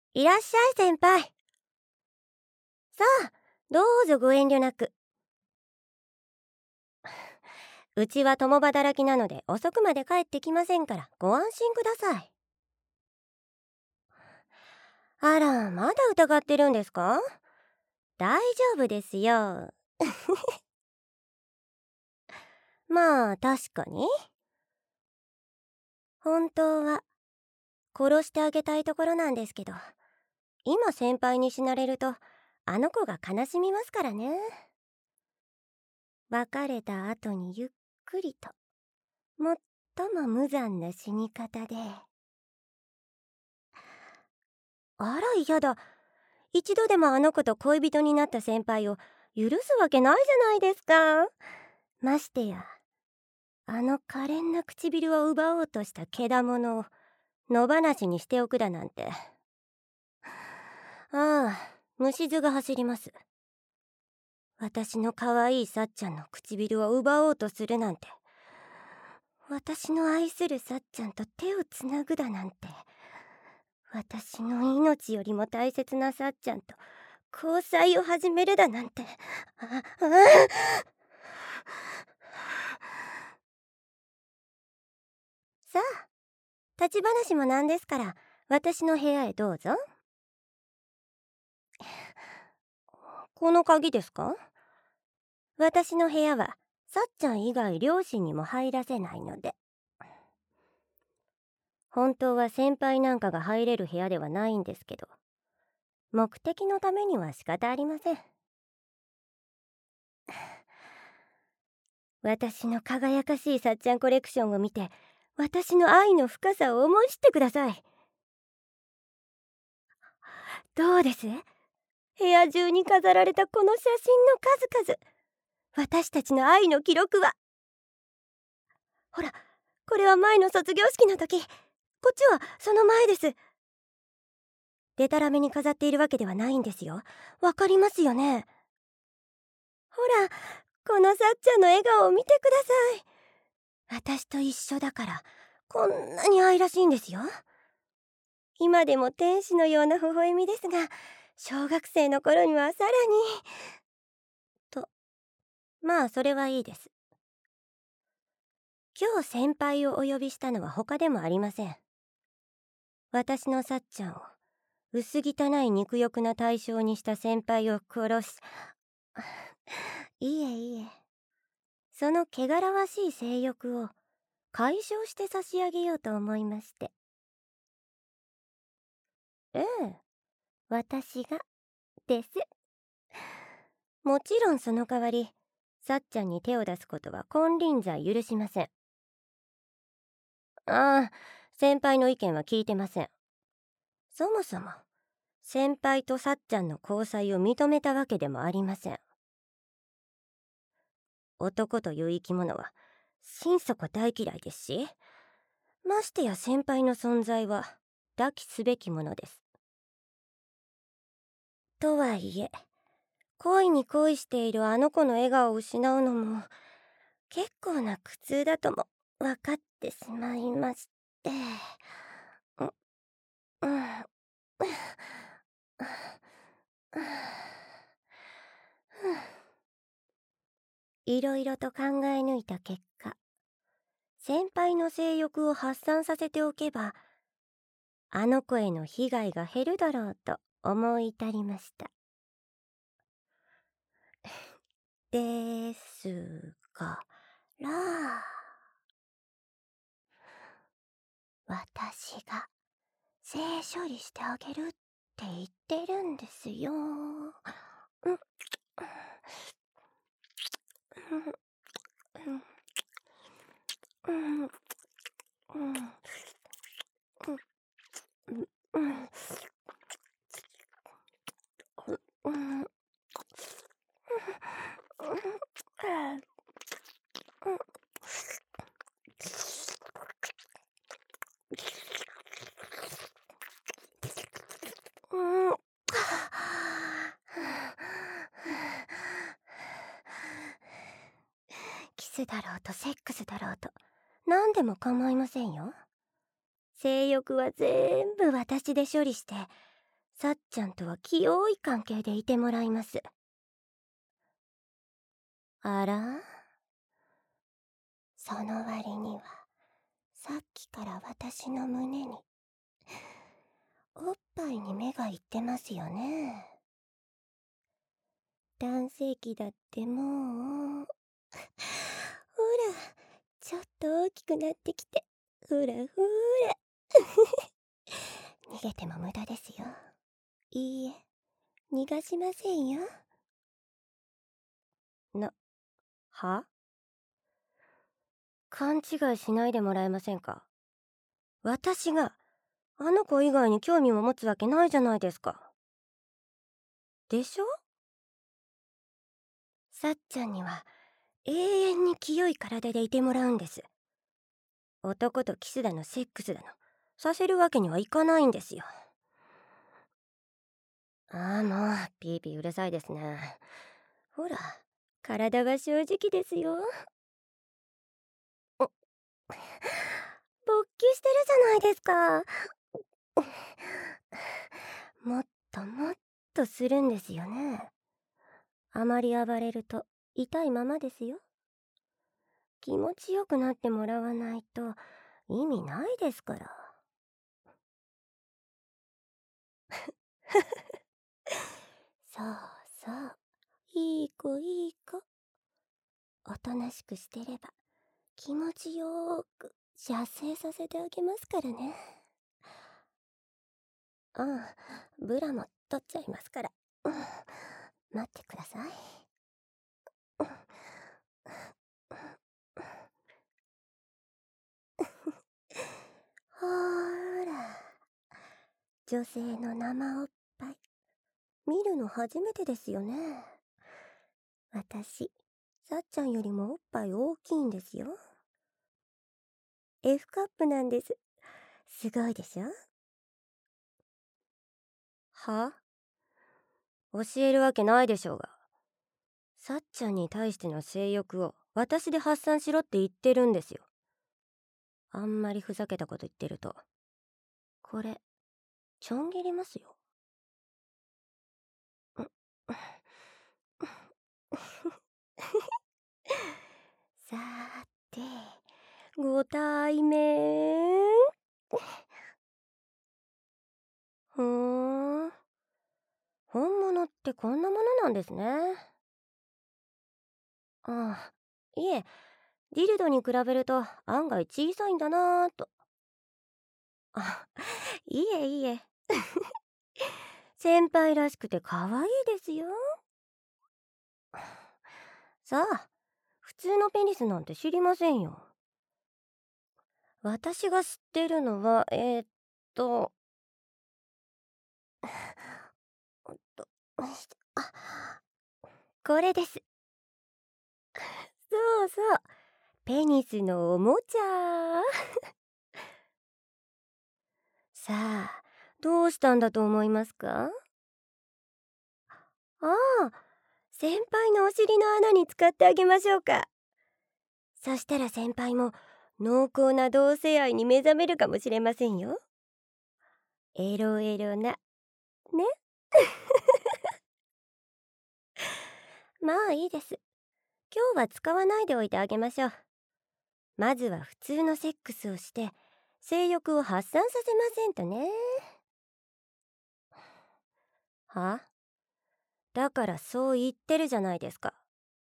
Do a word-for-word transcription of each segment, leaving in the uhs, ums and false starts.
いらっしゃい先輩。さあ、どうぞご遠慮なく。うちは共働きなので遅くまで帰ってきませんからご安心ください。あら、まだ疑ってるんですか？大丈夫ですよ。まあ確かに本当は殺してあげたいところなんですけど、今先輩に死なれるとあの子が悲しみますからね。別れた後にゆっくりと、最も無残な死に方で。あら嫌だ。一度でもあの子と恋人になった先輩を許すわけないじゃないですか。ましてやあの可憐な唇を奪おうとしたけだものを野放しにしておくだなんて。ああ、虫唾が走ります。私の可愛いさっちゃんの唇を奪おうとするなんて、私の愛するさっちゃんと手をつなぐだなんて、私の命よりも大切なさっちゃんと交際を始めるだなんて。ああさあ、立ち話もなんですから私の部屋へどうぞ。この鍵ですか？私の部屋はさっちゃん以外両親にも入らせないので。本当は先輩なんかが入れる部屋ではないんですけど、目的のためには仕方ありません。私の輝かしいさっちゃんコレクションを見て、私の愛の深さを思い知ってください。どうです？部屋中に飾られたこの写真の数々、私たちの愛の記録は。ほら、これは前の卒業式の時、こっちはその前です。でたらめに飾っているわけではないんですよ。わかりますよね？ほら、このさっちゃんの笑顔を見てください。私と一緒だからこんなに愛らしいんですよ。今でも天使のような微笑みですが、小学生の頃にはさらに。と、まあそれはいいです。今日先輩をお呼びしたのは他でもありません。私のさっちゃんを薄汚い肉欲な対象にした先輩を殺しいえいえ、その汚らわしい性欲を解消して差し上げようと思いまして。ええ、私がです。もちろんその代わりさっちゃんに手を出すことは金輪際許しません。ああ、先輩の意見は聞いてません。そもそも先輩とさっちゃんの交際を認めたわけでもありません。男という生き物は心底大嫌いですし、ましてや先輩の存在は抱きすべきものです。とはいえ、恋に恋しているあの子の笑顔を失うのも結構な苦痛だとも分かってしまいまして。う、うん、いろいろと考え抜いた結果、先輩の性欲を発散させておけばあの子への被害が減るだろうと思い至りました。ですから私が性処理してあげるって言ってるんですよ。うんうんうんうんうんキスだろうとセックスだろうと何でも構いませんよ。性欲は全部私で処理してさっちゃんとは清い関係でいてもらいます。あら、その割にはさっきから私の胸におっぱいに目がいってますよね。男性器だってもうほら、ちょっと大きくなってきて、ほらほら逃げても無駄ですよ。いいえ、逃がしませんよ。な、は？勘違いしないでもらえませんか。私があの子以外に興味を持つわけないじゃないですか。でしょ？さっちゃんには永遠に清い体でいてもらうんです。男とキスだのセックスだのさせるわけにはいかないんですよ。ああ、もうピーピーうるさいですね。ほら、体は正直ですよ。勃起してるじゃないですか。もっともっとするんですよね。あまり暴れると痛いままですよ。気持ちよくなってもらわないと意味ないですから。そうそう、いい子いい子。おとなしくしてれば気持ちよーく射精させてあげますからね。ああ、ブラも取っちゃいますから、うん、待ってください。ほーら、女性の生おっぱい見るの初めてですよね。私、さっちゃんよりもおっぱい大きいんですよ。F カップなんです。すごいでしょ？は？教えるわけないでしょうが。さっちゃんに対しての性欲を私で発散しろって言ってるんですよ。あんまりふざけたこと言ってるとこれちょん切りますよ。さーて、ご対面。ふーん、本物ってこんなものなんですね。ああ、いえ、ディルドに比べると案外小さいんだなーと。あ、いえいえ先輩らしくて可愛いですよ。さあ、普通のペニスなんて知りませんよ。私が知ってるのはえー、っとおっとあ、これです。そうそう、ペニスのおもちゃ。さあ、どうしたんだと思いますか？ああ、先輩のお尻の穴に使ってあげましょうか。そしたら先輩も濃厚な同性愛に目覚めるかもしれませんよ。エロエロな、ね。まあいいです。今日は使わないでおいてあげましょう。まずは普通のセックスをして性欲を発散させませんとね。は？だからそう言ってるじゃないですか。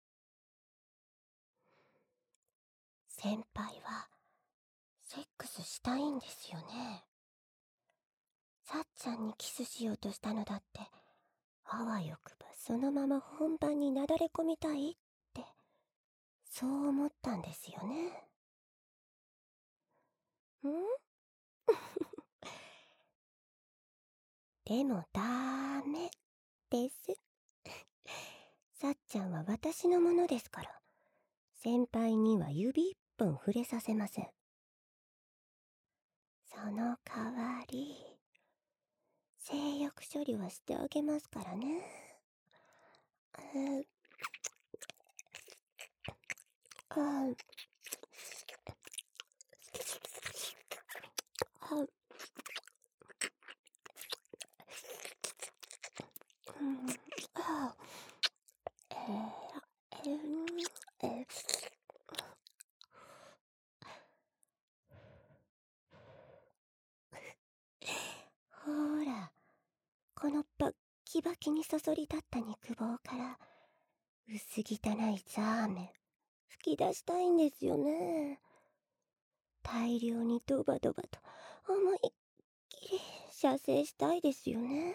先輩はセックスしたいんですよね。さっちゃんにキスしようとしたのだってあわよくばそのまま本番になだれ込みたいってそう思ったんですよね。んでもダメですさっちゃんは私のものですから先輩には指一本触れさせません。その代わり性欲処理はしてあげますからね。あああこのバッキバキにそそり立った肉棒から薄汚いザーメン吹き出したいんですよね。大量にドバドバと思いっきり射精したいですよね。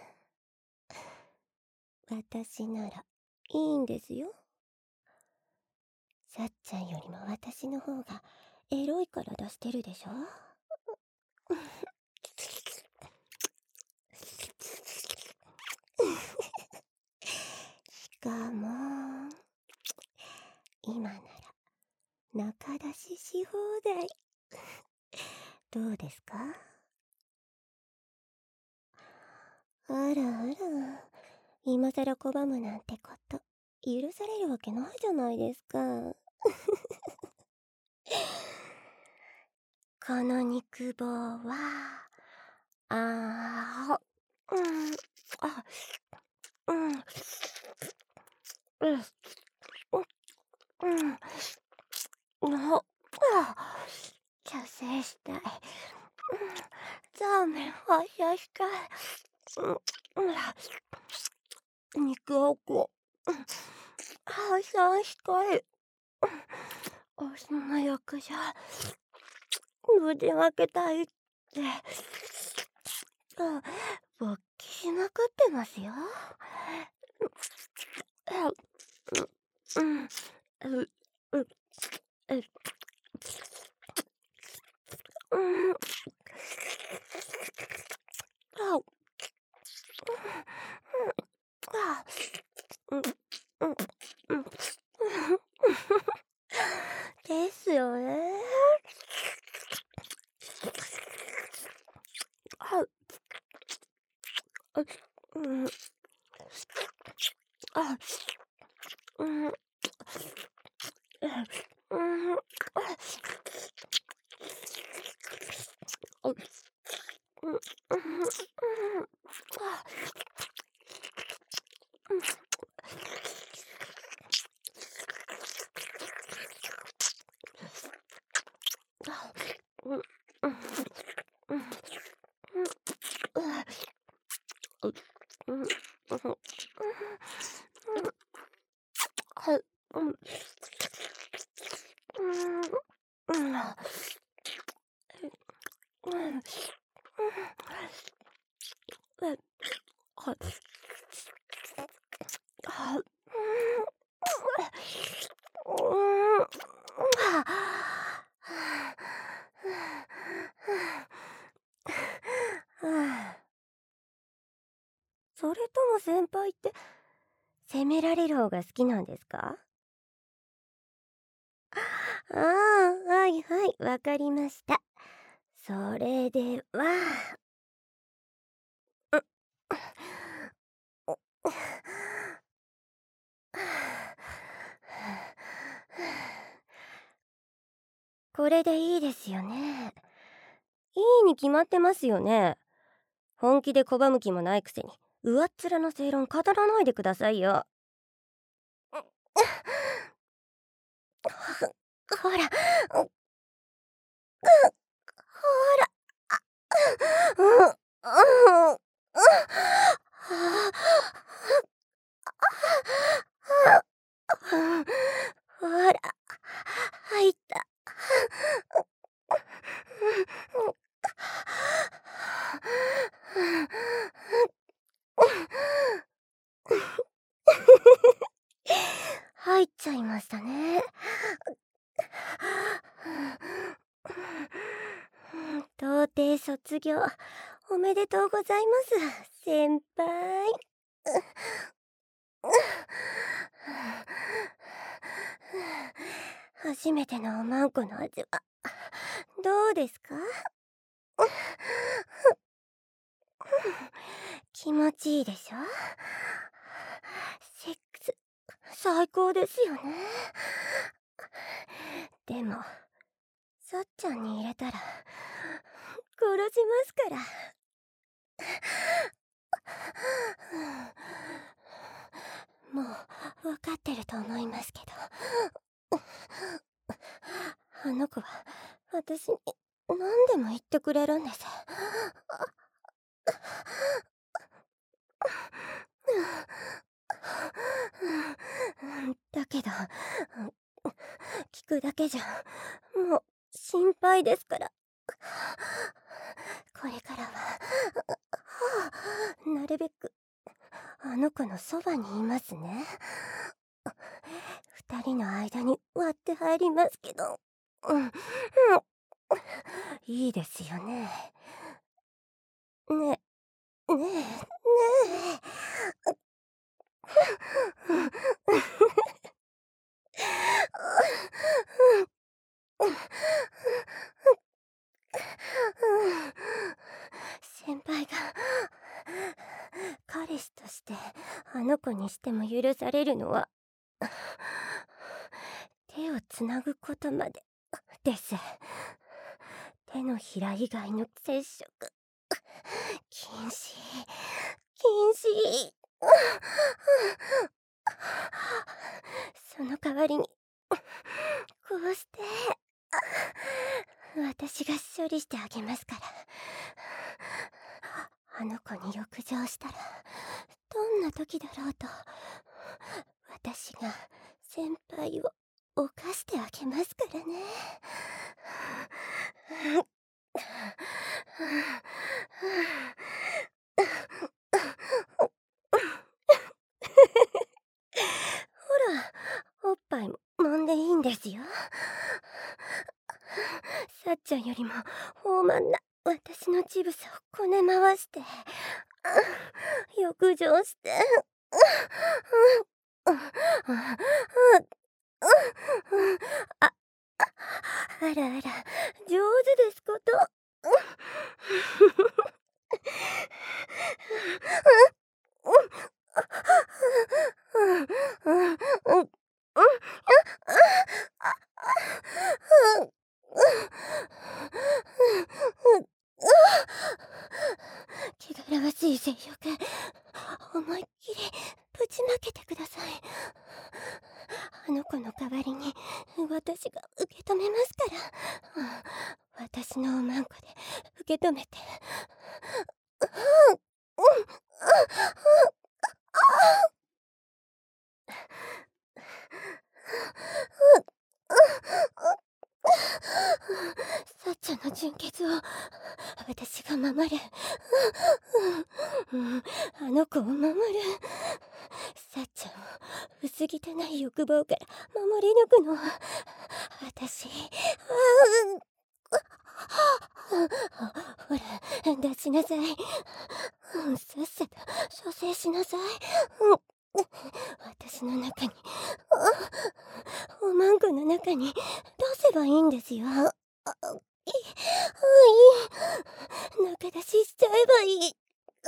私ならいいんですよ。さっちゃんよりも私の方がエロいから出してるでしょ。しかも今なら中出しし放題。どうですか？あらあら、今さら拒むなんてこと許されるわけないじゃないですか。この肉棒はあーうんあうんうんうんのあ射精したい。うんザーメン発射したい。うん肉をこう発散したい。おしまやくじゃぶちまけたいってあ勃起しまくってますよ。うんうううううんああうんうんうんですよね。ああうんあうんうんあうんうんあうんうんうんうんはいうんうんうんはいはうんそれとも先輩って責められる方が好きなんですか？ああ、はいはい、わかりました。それでは、おこれでいいですよね。いいに決まってますよね。本気で拒む気もないくせに、上っ面の正論語らないでくださいよ。ほら、ほら、うん、うん、ほら、入った。入っちゃいましたね。童貞卒業おめでとうございます先輩。初めてのおまんこの味はどうですか？気持ちいいでしょ？セックス最高ですよね。でもさっちゃんに入れたら殺しますから。もう分かってると思いますけど、あの子は私に何でも言ってくれるんです。 けど、聞くだけじゃもう心配ですから。これからはなるべくあの子のそばにいますね。二人の間に割って入りますけど、うん、うん、いいですよね。ねえ、ねえ、ねえ。先輩が彼氏としてあの子にしても許されるのは手をつなぐことまでです。手のひら以外の接触禁止禁止。その代わりにこうして私が処理してあげますから。あの子に欲情したらどんな時だろうと私が先輩を犯してあげますからね。ほら、おっぱいも揉んでいいんですよ。さっちゃんよりも豊満な私の乳房をこね回して浴場してあ、あらあら、上手ですこと。汚らわしい性欲、思いっきりぶちまけてください。あの子の代わりに私が受け止めますから。私のおまんこで受け止めて。さっちゃんの純潔を私が守る。あの子を守る。さっちゃんを薄汚い欲望から守り抜くのは私。ほら、出しなさい。さっさと蘇生しなさい。私の中に、おまんこの中に出せばいいんですよ。いい、中出ししちゃえばいい。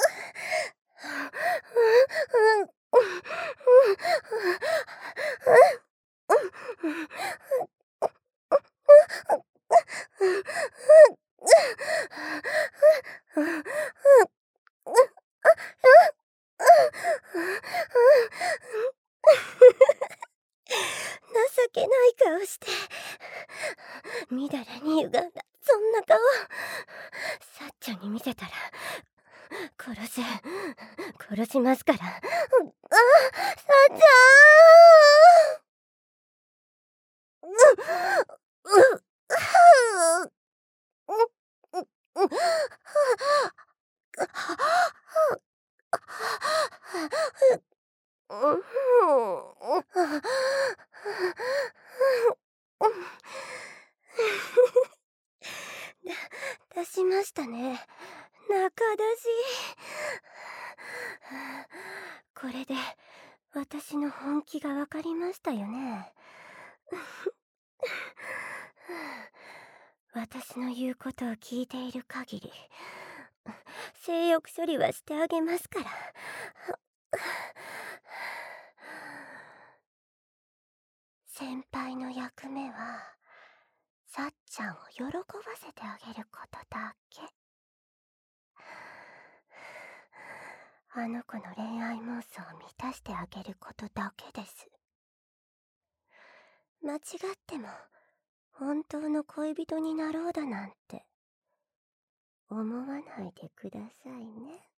情けない顔して、みだらに歪んだそんな顔、さっちゃんに見せたら殺す殺しますから。あ、さっちゃん。うう出しましたね。中出し。これで私の本気がわかりましたよね。私の言うことを聞いている限り性欲処理はしてあげますから。先輩の役目はさっちゃんを喜ばせてあげることだけ。あの子の恋愛妄想を満たしてあげることだけです。間違っても本当の恋人になろうだなんて思わないでくださいね。